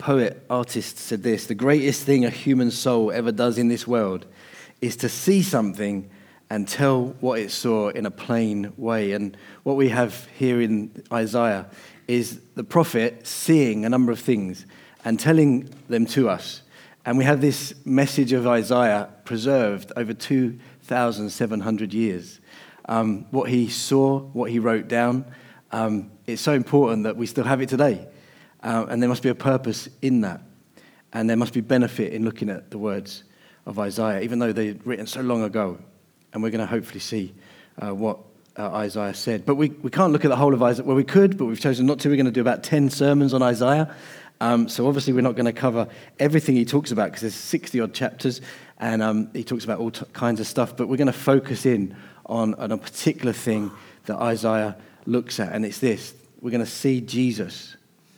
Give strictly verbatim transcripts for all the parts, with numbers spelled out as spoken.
poet, artist said this: the greatest thing a human soul ever does in this world is to see something and tell what it saw in a plain way. And what we have here in Isaiah is the prophet seeing a number of things and telling them to us. And we have this message of Isaiah preserved over two thousand seven hundred years. Um, what he saw, what he wrote down, um, it's so important that we still have it today. Uh, and there must be a purpose in that. And there must be benefit in looking at the words of Isaiah, even though they're written so long ago. And we're going to hopefully see uh, what uh, Isaiah said. But we, we can't look at the whole of Isaiah. Well, we could, but we've chosen not to. We're going to do about ten sermons on Isaiah. Um, so obviously we're not going to cover everything he talks about because there's sixty-odd chapters, and um, he talks about all t- kinds of stuff. But we're going to focus in on, on a particular thing that Isaiah looks at, and it's this. We're going to see Jesus,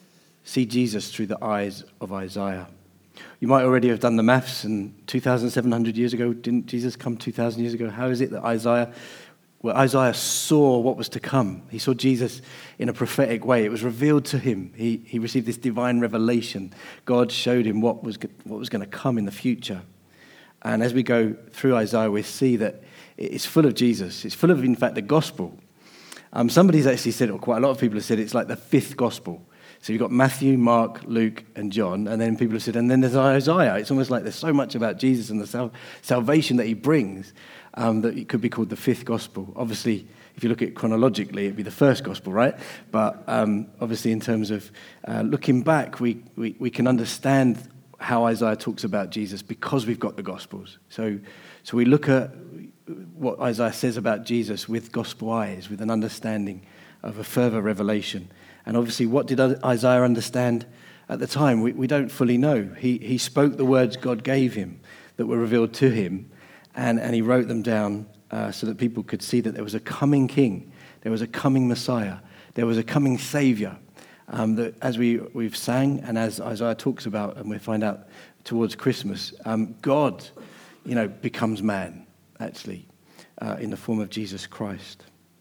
see Jesus through the eyes of Isaiah. You might already have done the maths, and two thousand seven hundred years ago, didn't Jesus come two thousand years ago? How is it that Isaiah, well, Isaiah saw what was to come? He saw Jesus in a prophetic way. It was revealed to him. He, he received this divine revelation. God showed him what was, what was going to come in the future. And as we go through Isaiah, we see that it's full of Jesus. It's full of, in fact, the gospel. Um, somebody's actually said, or quite a lot of people have said, it's like the fifth gospel. So you've got Matthew, Mark, Luke, and John, and then people have said, and then there's Isaiah. It's almost like there's so much about Jesus and the sal- salvation that he brings um, that it could be called the fifth gospel. Obviously, if you look at it chronologically, it'd be the first gospel, right? But um, obviously, in terms of uh, looking back, we, we we can understand how Isaiah talks about Jesus because we've got the gospels. So, so we look at what Isaiah says about Jesus with gospel eyes, with an understanding of a further revelation. And obviously, what did Isaiah understand at the time? We, we don't fully know. He he spoke the words God gave him that were revealed to him, and, and he wrote them down uh, so that people could see that there was a coming king, there was a coming Messiah, there was a coming Savior. Um, that as we, we've sang, and as Isaiah talks about, and we find out towards Christmas, um, God, you know, becomes man, actually, uh, in the form of Jesus Christ.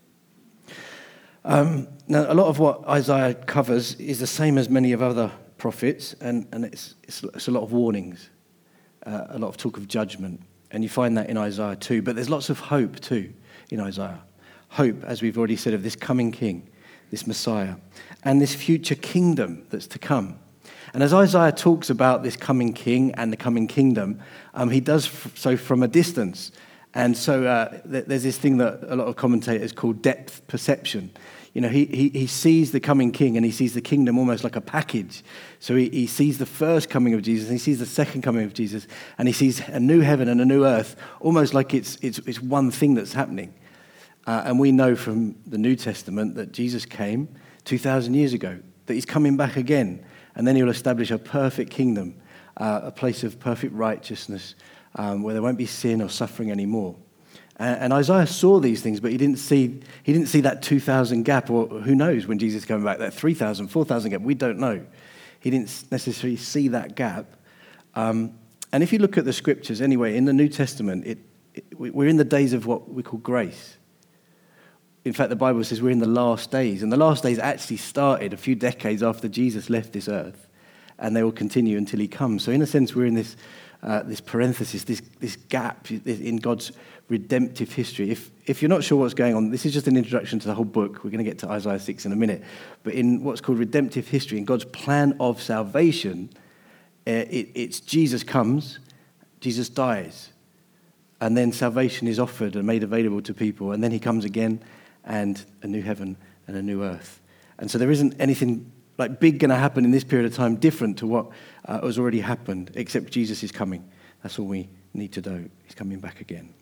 Um, now, a lot of what Isaiah covers is the same as many of other prophets, and, and it's, it's, it's a lot of warnings, uh, a lot of talk of judgment, and you find that in Isaiah too. But there's lots of hope too in Isaiah. Hope, as we've already said, of this coming king, this Messiah, and this future kingdom that's to come. And as Isaiah talks about this coming king and the coming kingdom, um, he does f- so from a distance. And so uh, th- there's this thing that a lot of commentators call depth perception. You know, he, he he sees the coming king and he sees the kingdom almost like a package. So he, he sees the first coming of Jesus and he sees the second coming of Jesus and he sees a new heaven and a new earth, almost like it's it's, it's one thing that's happening. Uh, and we know from the New Testament that Jesus came two thousand years ago, that he's coming back again, and then he'll establish a perfect kingdom, uh, a place of perfect righteousness, um, where there won't be sin or suffering anymore. And, and Isaiah saw these things, but he didn't see he didn't see that two thousand gap, or who knows when Jesus is coming back, that three thousand, four thousand gap. We don't know. He didn't necessarily see that gap. Um, and if you look at the scriptures, anyway, in the New Testament, it, it, we're in the days of what we call grace. In fact, the Bible says we're in the last days, and the last days actually started a few decades after Jesus left this earth, and they will continue until he comes. So in a sense, we're in this uh, this parenthesis, this this gap in God's redemptive history. If if you're not sure what's going on, this is just an introduction to the whole book. We're going to get to Isaiah six in a minute. But in what's called redemptive history, in God's plan of salvation, uh, it, it's Jesus comes, Jesus dies, and then salvation is offered and made available to people, and then he comes again, and a new heaven and a new earth. And so there isn't anything like big going to happen in this period of time different to what uh, has already happened, except Jesus is coming. That's all we need to know. He's coming back again.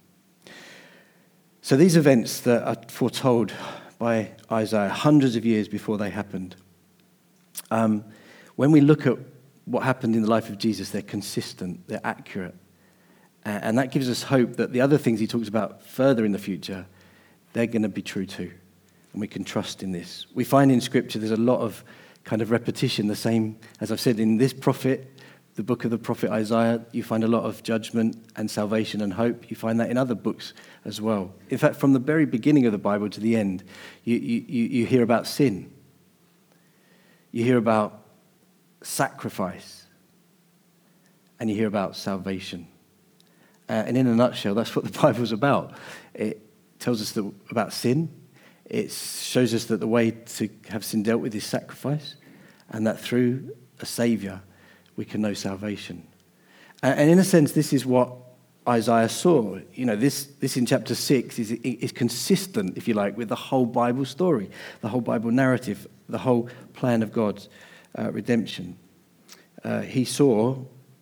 So these events that are foretold by Isaiah hundreds of years before they happened, um, when we look at what happened in the life of Jesus, they're consistent, they're accurate. And that gives us hope that the other things he talks about further in the future, they're going to be true too. And we can trust in this. We find in Scripture there's a lot of kind of repetition, the same, as I've said, in this prophet, the book of the prophet Isaiah, you find a lot of judgment and salvation and hope. You find that in other books as well. In fact, from the very beginning of the Bible to the end, you, you, you hear about sin. You hear about sacrifice, and you hear about salvation. Uh, and in a nutshell, that's what the Bible's about. It tells us that, about sin. It shows us that the way to have sin dealt with is sacrifice, and that through a Saviour we can know salvation. And, and in a sense, this is what Isaiah saw. You know, this, this in chapter six is, is consistent, if you like, with the whole Bible story, the whole Bible narrative, the whole plan of God's uh, redemption. Uh, he saw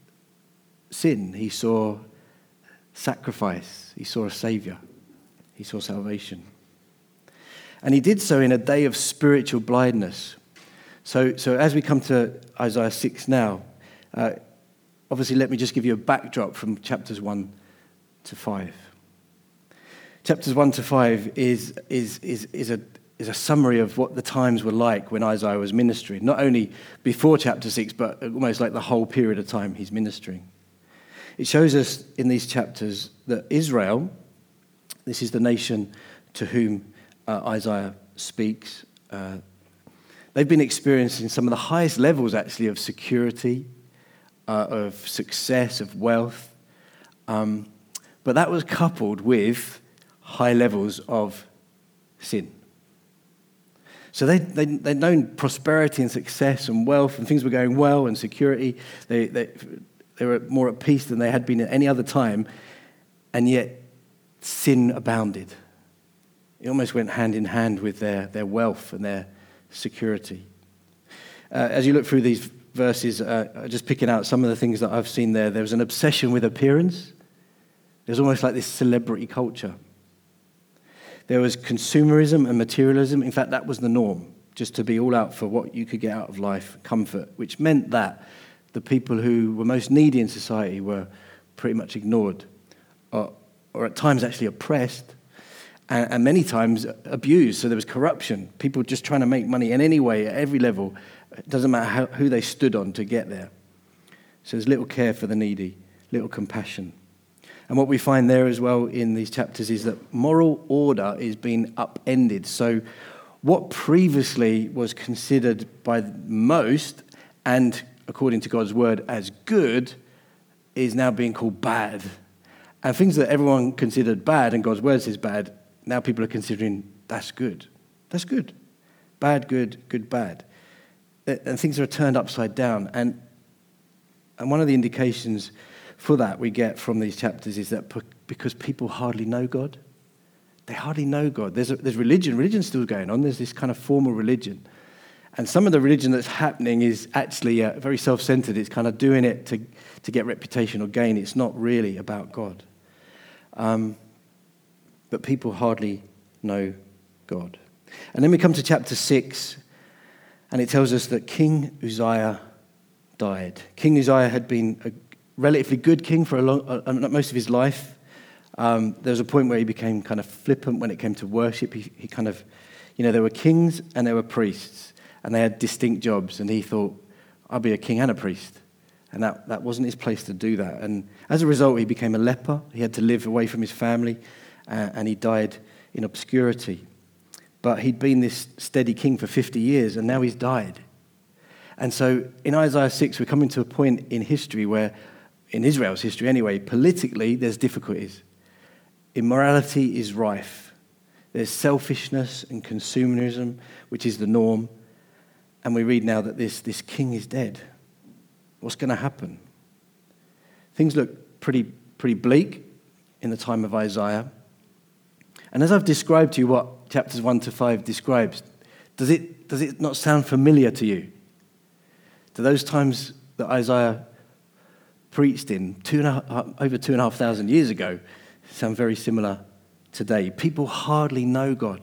sin. He saw sacrifice. He saw a Saviour. He saw salvation. And he did so in a day of spiritual blindness. So, so as we come to Isaiah six now, uh, obviously let me just give you a backdrop from chapters one to five. Chapters one to five is, is, is, is, a, is a summary of what the times were like when Isaiah was ministering, not only before chapter six, but almost like the whole period of time he's ministering. It shows us in these chapters that Israel, this is the nation to whom uh, Isaiah speaks, uh, they've been experiencing some of the highest levels, actually, of security, uh, of success, of wealth. Um, but that was coupled with high levels of sin. So they, they, they'd known prosperity and success and wealth, and things were going well, and security. They, they, they were more at peace than they had been at any other time, and yet sin abounded. It almost went hand in hand with their, their wealth and their security. Uh, as you look through these verses, uh, just picking out some of the things that I've seen there, there was an obsession with appearance. There's almost like this celebrity culture. There was consumerism and materialism. In fact, that was the norm, just to be all out for what you could get out of life, comfort, which meant that the people who were most needy in society were pretty much ignored, or, or at times actually oppressed, and, and many times abused. So there was corruption, people just trying to make money in any way, at every level. It doesn't matter how, who they stood on to get there. So there's little care for the needy, little compassion. And what we find there as well in these chapters is that moral order is being upended. So what previously was considered by most, and according to God's word, as good, is now being called bad. And things that everyone considered bad and God's word says bad, now people are considering that's good. That's good. Bad, good, good, bad. And things are turned upside down. And, and one of the indications for that we get from these chapters is that because people hardly know God, they hardly know God. There's, a, there's religion. Religion's still going on. There's this kind of formal religion. And some of the religion that's happening is actually uh, very self-centered. It's kind of doing it to, to get reputation or gain. It's not really about God. Um, but people hardly know God. And then we come to chapter six, and it tells us that King Uzziah died. King Uzziah had been a relatively good king for a long, uh, most of his life. Um, there was a point where he became kind of flippant when it came to worship. He, he kind of, you know, there were kings and there were priests, and they had distinct jobs, and he thought, I'll be a king and a priest. And that, that wasn't his place to do that. And as a result, he became a leper. He had to live away from his family, uh, and he died in obscurity. But he'd been this steady king for fifty years, and now he's died. And so in Isaiah six, we're coming to a point in history where, in Israel's history anyway, politically, there's difficulties. Immorality is rife. There's selfishness and consumerism, which is the norm. And we read now that this, this king is dead. What's going to happen? Things look pretty, pretty bleak in the time of Isaiah. And as I've described to you what chapters one to five describes, does it, does it not sound familiar to you? Do those times that Isaiah preached in two and a half, over two and a half thousand years ago sound very similar today? People hardly know God.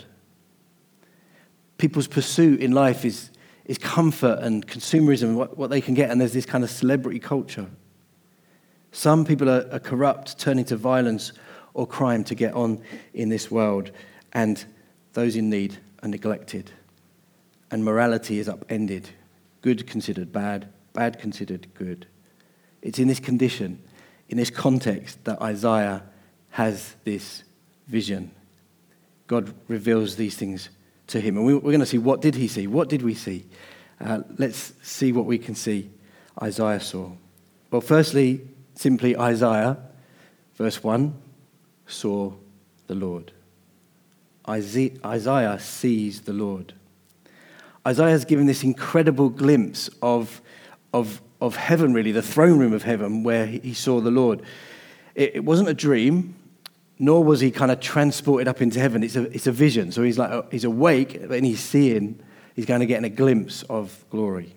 People's pursuit in life is is comfort and consumerism, what, what they can get, and there's this kind of celebrity culture. Some people are, are corrupt, turning to violence or crime to get on in this world, and those in need are neglected. And morality is upended. Good considered bad, bad considered good. It's in this condition, in this context, that Isaiah has this vision. God reveals these things to him. And we, we're going to see, what did he see? What did we see? Uh, let's see what we can see Isaiah saw. Well, firstly, simply Isaiah, verse one, saw the Lord. Isaiah sees the Lord. Isaiah has given this incredible glimpse of, of, of heaven, really, the throne room of heaven, where he saw the Lord. It, it wasn't a dream, nor was he kind of transported up into heaven. It's a, it's a vision. So he's like he's awake, and he's seeing, he's going to get a glimpse of glory.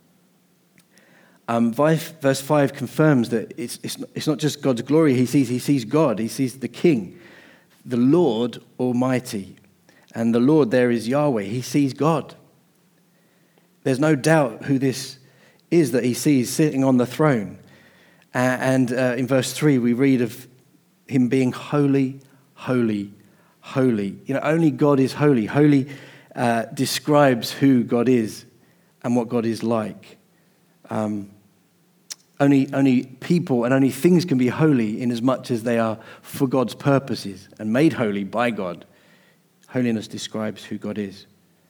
Um, verse five confirms that it's, it's, it's not just God's glory he sees, he sees God, he sees the King, the Lord Almighty. And the Lord there is Yahweh, he sees God. There's no doubt who this is that he sees sitting on the throne. Uh, and uh, in verse three, we read of him being holy, holy, holy. You know, only God is holy. Holy uh, describes who God is and what God is like. Um, only, only people and only things can be holy in as much as they are for God's purposes and made holy by God. Holiness describes who God is.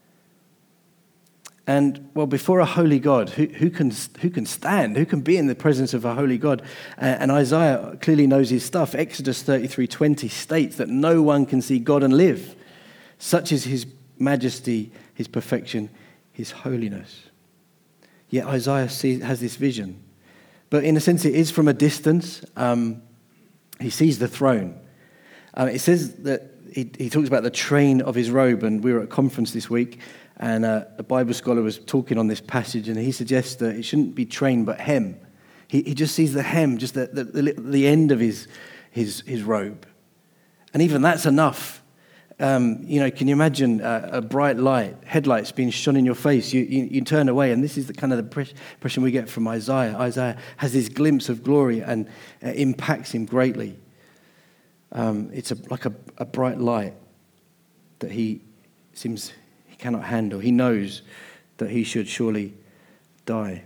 And, well, before a holy God, who, who can who can stand? Who can be in the presence of a holy God? Uh, and Isaiah clearly knows his stuff. Exodus thirty-three twenty states that no one can see God and live. Such is his majesty, his perfection, his holiness. Yet Isaiah sees, has this vision. But in a sense, it is from a distance. Um, he sees the throne. Uh, it says that he, he talks about the train of his robe, and we were at a conference this week, and uh, a Bible scholar was talking on this passage, and he suggests that it shouldn't be train, but hem. He, he just sees the hem, just the, the, the, the end of his, his, his robe. And even that's enough. Um, you know, can you imagine a, a bright light, headlights being shone in your face? You, you, you turn away, and this is the kind of the impression we get from Isaiah. Isaiah has this glimpse of glory and uh, impacts him greatly. Um, it's a, like a, a bright light that he seems he cannot handle. He knows that he should surely die.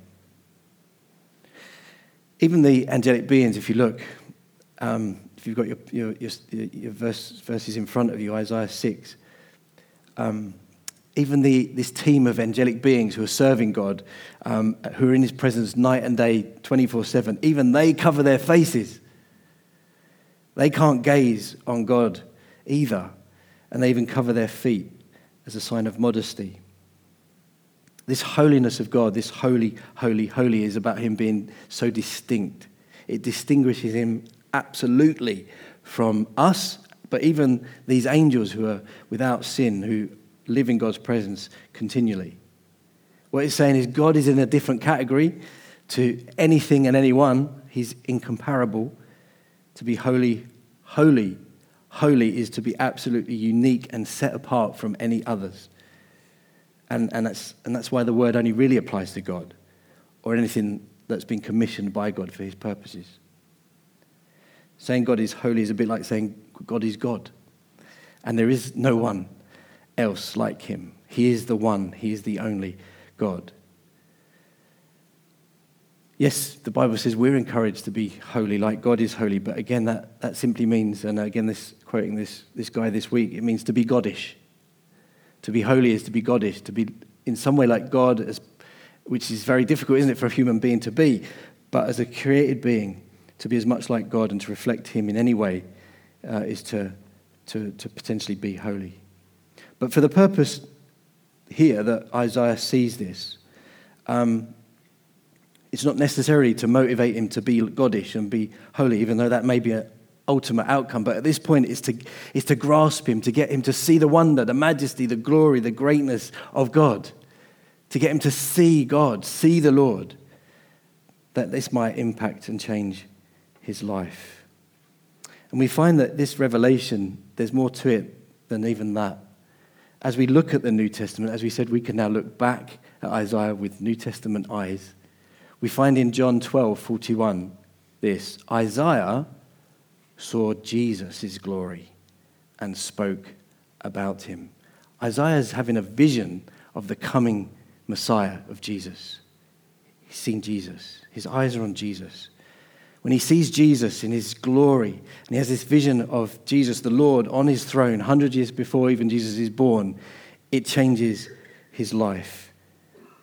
Even the angelic beings, if you look, um, if you've got your your, your, your verse, verses in front of you, Isaiah six, um, even the this team of angelic beings who are serving God, um, who are in his presence night and day, twenty-four seven, even they cover their faces. They can't gaze on God either, and they even cover their feet as a sign of modesty. This holiness of God, this holy, holy, holy, is about him being so distinct. It distinguishes him absolutely from us, but even these angels who are without sin, who live in God's presence continually. What it's saying is God is in a different category to anything and anyone. He's incomparable. To be holy, holy, holy is to be absolutely unique and set apart from any others. And, and, that's, and that's why the word only really applies to God or anything that's been commissioned by God for his purposes. Saying God is holy is a bit like saying God is God. And there is no one else like him. He is the one. He is the only God. Yes, the Bible says we're encouraged to be holy like God is holy, but again, that, that simply means, and again, this quoting this, this guy this week, it means to be Godish. To be holy is to be Godish, to be in some way like God, as, which is very difficult, isn't it, for a human being to be, but as a created being, to be as much like God and to reflect him in any way uh, is to, to, to potentially be holy. But for the purpose here that Isaiah sees this, um, it's not necessarily to motivate him to be Godish and be holy, even though that may be an ultimate outcome. But at this point, it's to, it's to grasp him, to get him to see the wonder, the majesty, the glory, the greatness of God, to get him to see God, see the Lord, that this might impact and change his life. And we find that this revelation, there's more to it than even that. As we look at the New Testament, as we said, we can now look back at Isaiah with New Testament eyes. We find in John twelve forty-one this: Isaiah saw Jesus' glory and spoke about him. Isaiah is having a vision of the coming Messiah of Jesus. He's seen Jesus. His eyes are on Jesus. When he sees Jesus in his glory, and he has this vision of Jesus, the Lord, on his throne, one hundred years before even Jesus is born, it changes his life.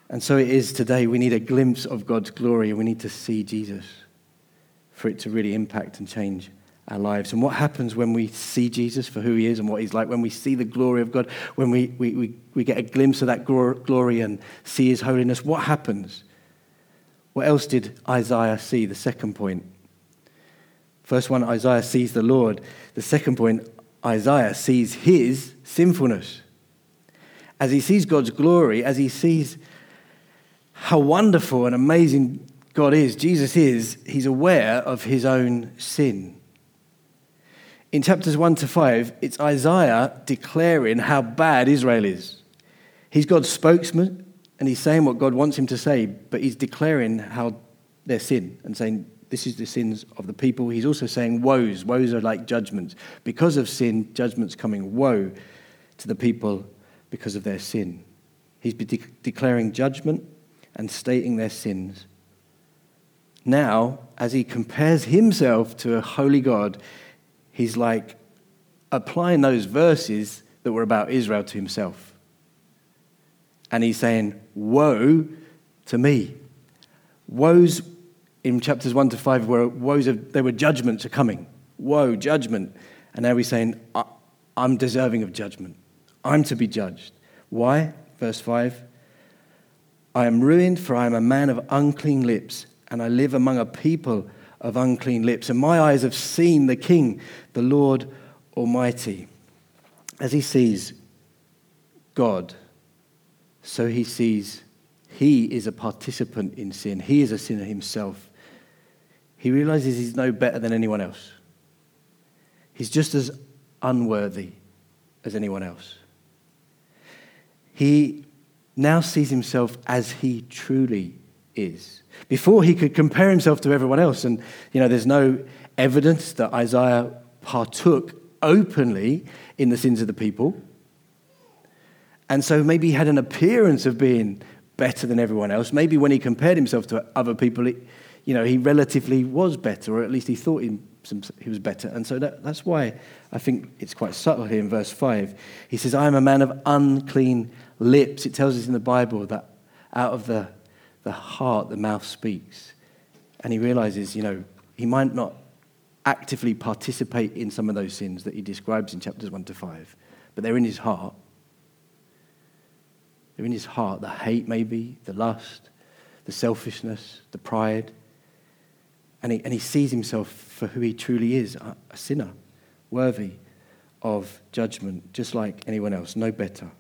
And so it is today. We need a glimpse of God's glory, and we need to see Jesus for it to really impact and change our lives. And what happens when we see Jesus for who he is and what he's like, when we see the glory of God, when we, we, we, we get a glimpse of that glory and see his holiness, what happens? What else did Isaiah see? The second point. First one, Isaiah sees the Lord. The second point, Isaiah sees his sinfulness. As he sees God's glory, as he sees how wonderful and amazing God is, Jesus is, he's aware of his own sin. In chapters one to five, it's Isaiah declaring how bad Israel is. He's God's spokesman, and he's saying what God wants him to say, but he's declaring how their sin and saying, this is the sins of the people. He's also saying woes. Woes are like judgments. Because of sin, judgment's coming. Woe to the people because of their sin. He's de- declaring judgment and stating their sins. Now, as he compares himself to a holy God, he's like applying those verses that were about Israel to himself. And he's saying, woe to me. Woes in chapters one to five were woes of, there were judgments are coming. Woe, judgment. And now he's saying, I'm deserving of judgment. I'm to be judged. Why? Verse five. I am ruined, for I am a man of unclean lips, and I live among a people of unclean lips. And my eyes have seen the King, the Lord Almighty. As he sees God, so he sees he is a participant in sin. He is a sinner himself. He realizes he's no better than anyone else. He's just as unworthy as anyone else. He now sees himself as he truly is. Before, he could compare himself to everyone else, and you know, there's no evidence that Isaiah partook openly in the sins of the people. And so maybe he had an appearance of being better than everyone else. Maybe when he compared himself to other people, it, you know, he relatively was better, or at least he thought he, he was better. And so that, that's why I think it's quite subtle here in verse five. He says, I am a man of unclean lips. It tells us in the Bible that out of the, the heart, the mouth speaks. And he realizes, you know, he might not actively participate in some of those sins that he describes in chapters one to five, but they're in his heart. They're in his heart, the hate maybe, the lust, the selfishness, the pride. And he, and he sees himself for who he truly is, a, a sinner, worthy of judgment, just like anyone else, no better.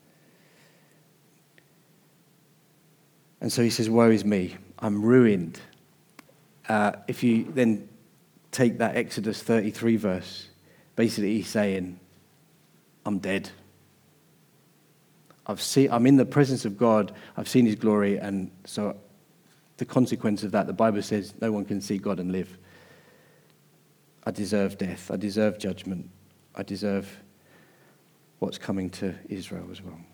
And so he says, woe is me, I'm ruined. Uh, if you then take that Exodus thirty-three verse, basically he's saying, I'm dead. I've seen, I'm in the presence of God, I've seen his glory, and so the consequence of that, the Bible says no one can see God and live. I deserve death, I deserve judgment, I deserve what's coming to Israel as well.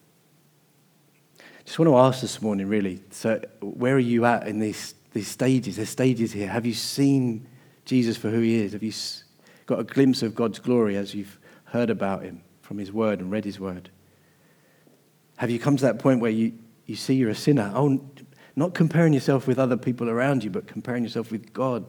Just want to ask this morning, really, so where are you at in these, these stages? There's stages here. Have you seen Jesus for who he is? Have you got a glimpse of God's glory as you've heard about him from his word and read his word? Have you come to that point where you, you see you're a sinner? Oh, not comparing yourself with other people around you, but comparing yourself with God.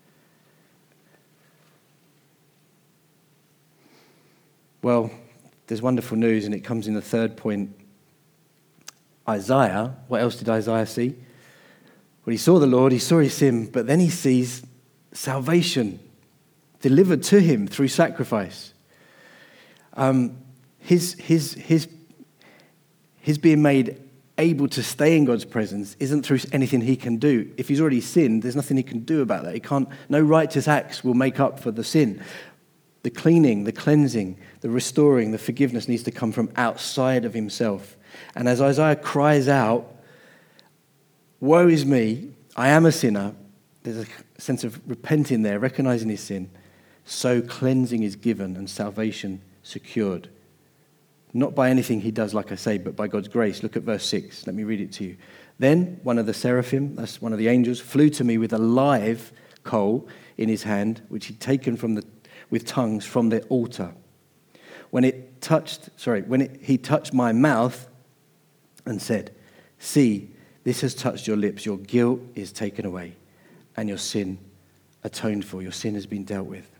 Well, there's wonderful news, and it comes in the third point. Isaiah, what else did Isaiah see? Well, he saw the Lord, he saw his sin, but then he sees salvation delivered to him through sacrifice. Um, his, his, his His being made able to stay in God's presence isn't through anything he can do. If he's already sinned, there's nothing he can do about that. He can't. No righteous acts will make up for the sin. The cleaning, the cleansing, the restoring, the forgiveness needs to come from outside of himself. And as Isaiah cries out, woe is me, I am a sinner, there's a sense of repenting there, recognizing his sin. So cleansing is given and salvation secured. Not by anything he does, like I say, but by God's grace. Look at verse six. Let me read it to you. Then one of the seraphim, that's one of the angels, flew to me with a live coal in his hand, which he'd taken from the with tongues from the altar. When it touched, sorry, when it, he touched my mouth and said, See, this has touched your lips. Your guilt is taken away, and your sin atoned for. Your sin has been dealt with.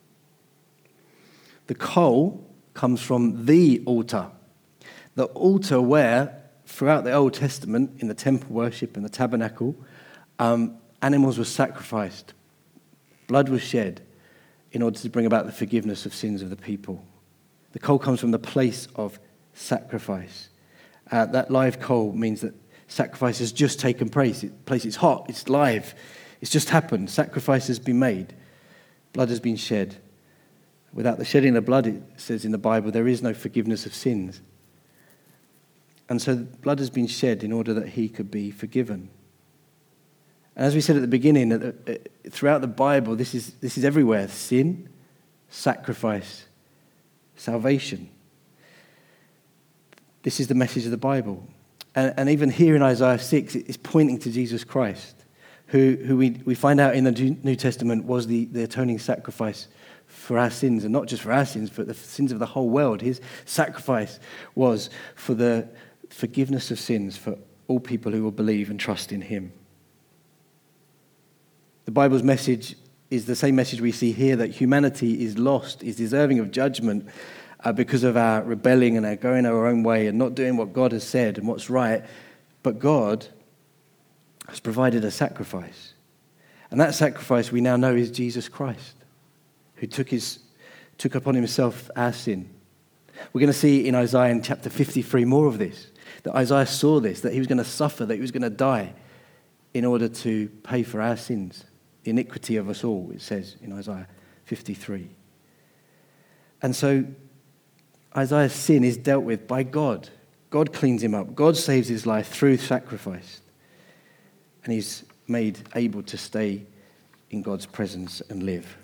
The coal comes from the altar. The altar where, throughout the Old Testament, in the temple worship and the tabernacle, um, animals were sacrificed. Blood was shed in order to bring about the forgiveness of sins of the people. The coal comes from the place of sacrifice. Uh, that live coal means that sacrifice has just taken place. It, place. It's hot, it's live, it's just happened. Sacrifice has been made. Blood has been shed. Without the shedding of blood, it says in the Bible, there is no forgiveness of sins. And so blood has been shed in order that he could be forgiven. And as we said at the beginning, throughout the Bible, this is, this is everywhere. Sin, sacrifice, salvation. This is the message of the Bible. And, and even here in Isaiah six, it's pointing to Jesus Christ, who, who we, we find out in the New Testament was the, the atoning sacrifice for our sins, and not just for our sins, but the sins of the whole world. His sacrifice was for the forgiveness of sins for all people who will believe and trust in him. The Bible's message is the same message we see here, that humanity is lost, is deserving of judgment uh, because of our rebelling and our going our own way and not doing what God has said and what's right. But God has provided a sacrifice. And that sacrifice we now know is Jesus Christ, who took his took upon himself our sin. We're going to see in Isaiah in chapter fifty-three more of this, that Isaiah saw this, that he was going to suffer, that he was going to die in order to pay for our sins. The iniquity of us all, it says in Isaiah fifty-three. And so Isaiah's sin is dealt with by God. God cleans him up. God saves his life through sacrifice. And he's made able to stay in God's presence and live.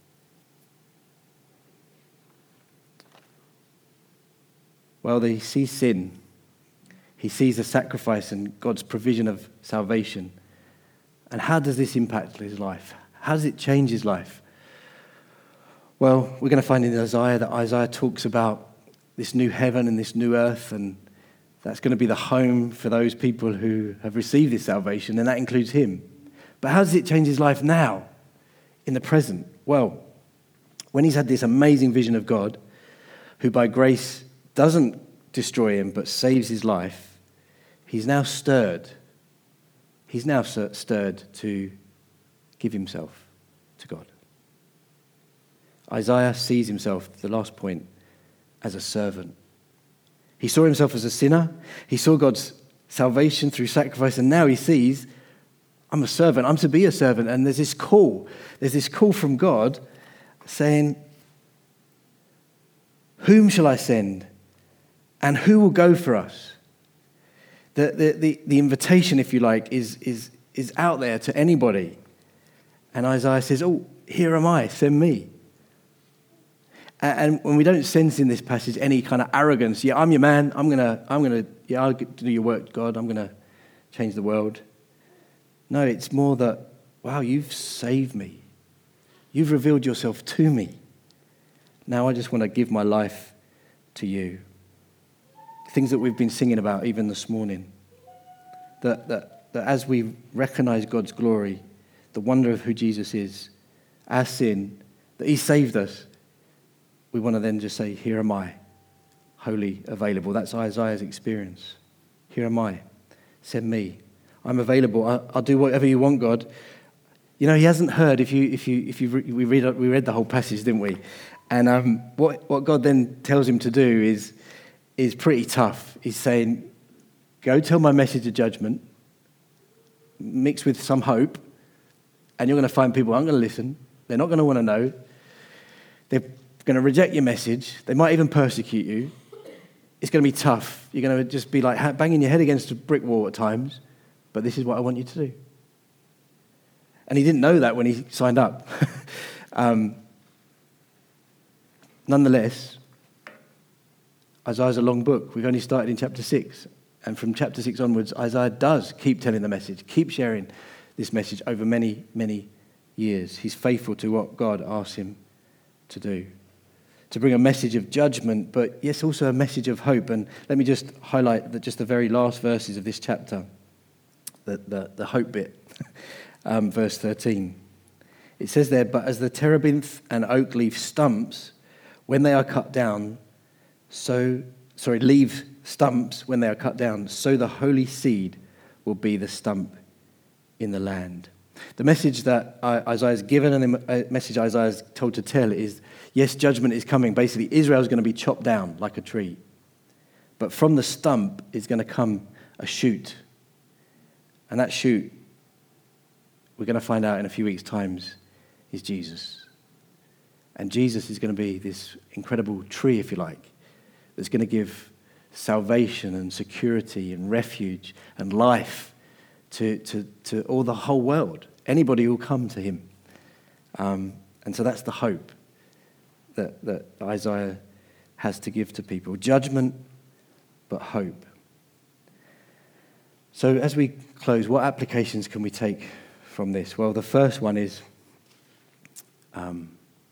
Well, he sees sin. He sees the sacrifice and God's provision of salvation. And how does this impact his life? How does it change his life? Well, we're going to find in Isaiah that Isaiah talks about this new heaven and this new earth, and that's going to be the home for those people who have received this salvation, and that includes him. But how does it change his life now, in the present? Well, when he's had this amazing vision of God, who by grace doesn't destroy him but saves his life, he's now stirred. He's now stirred to give himself to God. Isaiah sees himself, the last point, as a servant. He saw himself as a sinner. He saw God's salvation through sacrifice, and now he sees, I'm a servant. I'm to be a servant. And there's this call. There's this call from God saying, whom shall I send? And who will go for us? The, the, the, the invitation, if you like, is, is, is out there to anybody. And Isaiah says, oh, here am I, send me. And when we don't sense in this passage any kind of arrogance, yeah, I'm your man, I'm going to, I'm gonna, yeah, I'll do your work, God, I'm going to change the world. No, it's more that, wow, you've saved me. You've revealed yourself to me. Now I just want to give my life to you. Things that we've been singing about even this morning. That, that, that as we recognize God's glory, the wonder of who Jesus is, our sin, that he saved us, we want to then just say, here am I, wholly available. That's Isaiah's experience. Here am I, send me. I'm available. I'll, I'll do whatever you want, God. You know, he hasn't heard, if you, if you, if you, re- we read, we read the whole passage, didn't we? And um, what, what God then tells him to do is, is pretty tough. He's saying, go tell my message of judgment, mixed with some hope, and you're going to find people aren't going to listen. They're not going to want to know. They're going to reject your message. They might even persecute you. It's going to be tough. You're going to just be like banging your head against a brick wall at times, but this is what I want you to do. And he didn't know that when he signed up. um, nonetheless, Isaiah's a long book. We've only started in chapter six. And from chapter six onwards, Isaiah does keep telling the message, keep sharing this message over many, many years. He's faithful to what God asks him to do. to bring a message of judgment, but yes, also a message of hope. And let me just highlight the, just the very last verses of this chapter, the, the, the hope bit, um, verse thirteen. It says there, but as the terebinth and oak leaf stumps, when they are cut down, so, sorry, leave stumps when they are cut down, so the holy seed will be the stump in the land. The message that Isaiah is given and the message Isaiah is told to tell is, yes, judgment is coming. Basically, Israel is going to be chopped down like a tree. But from the stump is going to come a shoot. And that shoot, we're going to find out in a few weeks' time, is Jesus. And Jesus is going to be this incredible tree, if you like, that's going to give salvation and security and refuge and life to, to, to all the whole world. Anybody will come to him. Um, and so that's the hope that, that Isaiah has to give to people. Judgment, but hope. So as we close, what applications can we take from this? Well, the first one is um,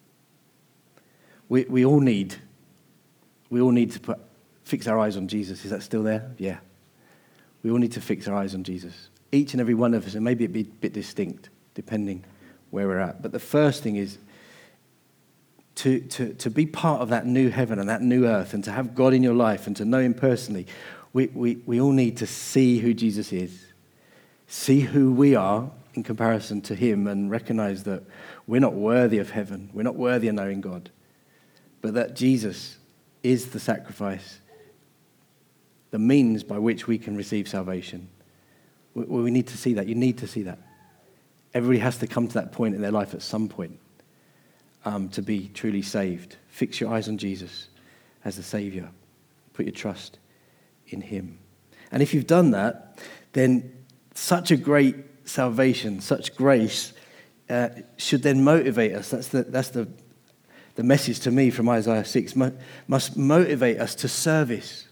we, we all need, we all need to put, fix our eyes on Jesus. Is that still there? Yeah. We all need to fix our eyes on Jesus. Each and every one of us, and maybe it'd be a bit distinct, depending where we're at. But the first thing is to, to, to be part of that new heaven and that new earth, and to have God in your life and to know him personally. We, we, we all need to see who Jesus is, see who we are in comparison to him, and recognize that we're not worthy of heaven. We're not worthy of knowing God. But that Jesus is the sacrifice, the means by which we can receive salvation. We, we need to see that. You need to see that. Everybody has to come to that point in their life at some point um, to be truly saved. Fix your eyes on Jesus as the Savior. Put your trust in him. And if you've done that, then such a great salvation, such grace uh, should then motivate us. That's the that's the the message to me from Isaiah six, mo- must motivate us to service.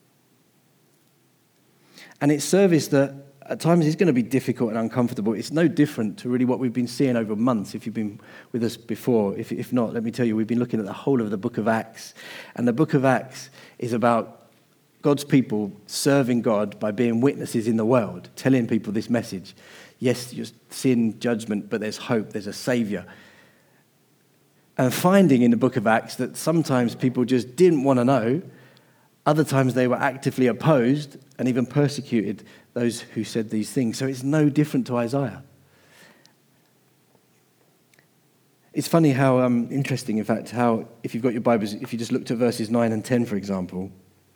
And it's service that at times is going to be difficult and uncomfortable. It's no different to really what we've been seeing over months, if you've been with us before. If, if not, let me tell you, we've been looking at the whole of the book of Acts. And the book of Acts is about God's people serving God by being witnesses in the world, telling people this message. Yes, just sin, judgment, but there's hope, there's a Savior. And finding in the book of Acts that sometimes people just didn't want to know, other times they were actively opposed and even persecuted those who said these things. So it's no different to Isaiah. It's funny how, um, interesting in fact, how if you've got your Bibles, if you just looked at verses nine and ten, for example,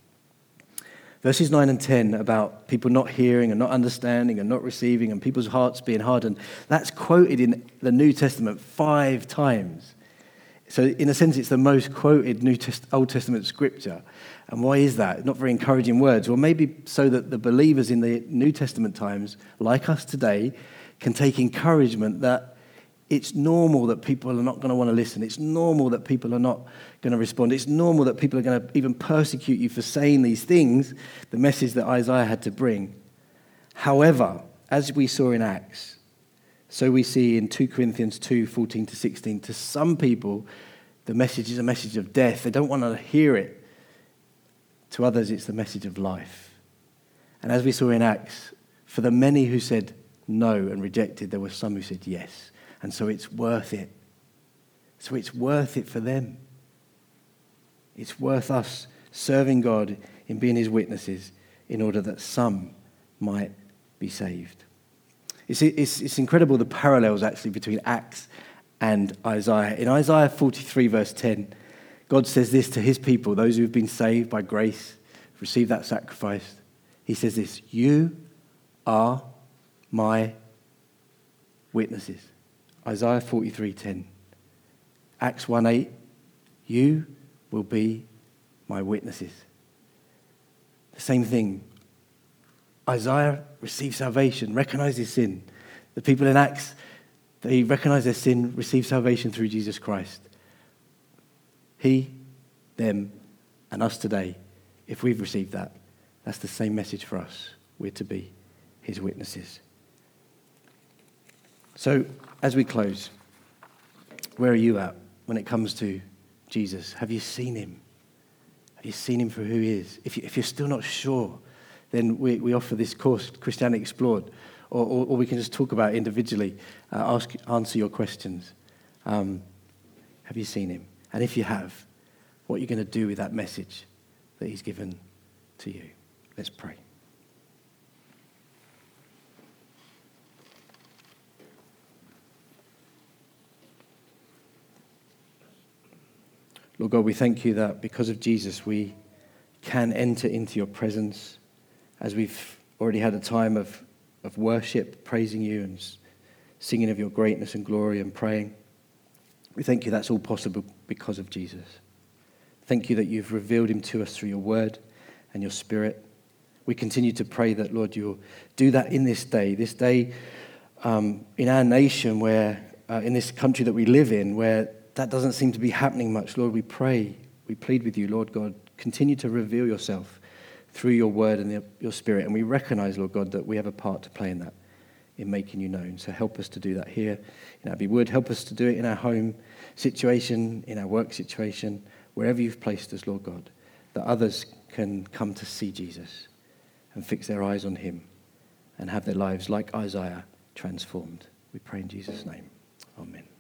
verses nine and ten about people not hearing and not understanding and not receiving and people's hearts being hardened, that's quoted in the New Testament five times. So in a sense, it's the most quoted New Test- Old Testament scripture. And why is that? Not very encouraging words. Well, maybe so that the believers in the New Testament times, like us today, can take encouragement that it's normal that people are not going to want to listen. It's normal that people are not going to respond. It's normal that people are going to even persecute you for saying these things, the message that Isaiah had to bring. However, as we saw in Acts, so we see in two Corinthians two, fourteen to sixteen, to some people, the message is a message of death. They don't want to hear it. To others, it's the message of life. And as we saw in Acts, for the many who said no and rejected, there were some who said yes. And so it's worth it. So it's worth it for them. It's worth us serving God in being his witnesses in order that some might be saved. It's, it's, it's incredible the parallels actually between Acts and Isaiah. In Isaiah forty-three verse ten, God says this to his people, those who have been saved by grace, received that sacrifice. He says this, you are my witnesses. Isaiah forty-three ten. Acts one eight, you will be my witnesses. The same thing. Isaiah received salvation, recognized his sin. The people in Acts, they recognize their sin, receive salvation through Jesus Christ. He, them, and us today, if we've received that, that's the same message for us. We're to be his witnesses. So, as we close, where are you at when it comes to Jesus? Have you seen him? Have you seen him for who he is? If, you, if you're still not sure, then we, we offer this course, Christianity Explored, or, or, or we can just talk about it individually, uh, ask, answer your questions. Um, have you seen him? And if you have, what are you going to do with that message that he's given to you? Let's pray. Lord God, we thank you that because of Jesus, we can enter into your presence as we've already had a time of, of worship, praising you and singing of your greatness and glory and praying. We thank you that's all possible because of Jesus. Thank you that you've revealed him to us through your word and your spirit. We continue to pray that, Lord, you'll do that in this day, this day um, in our nation where, uh, in this country that we live in, where that doesn't seem to be happening much. Lord, we pray, we plead with you, Lord God, continue to reveal yourself through your word and the, your spirit. And we recognize, Lord God, that we have a part to play in that, in making you known. So help us to do that here in Abbey Wood. Help us to do it in our home situation, in our work situation, wherever you've placed us, Lord God, that others can come to see Jesus and fix their eyes on him and have their lives, like Isaiah, transformed. We pray in Jesus' name. Amen.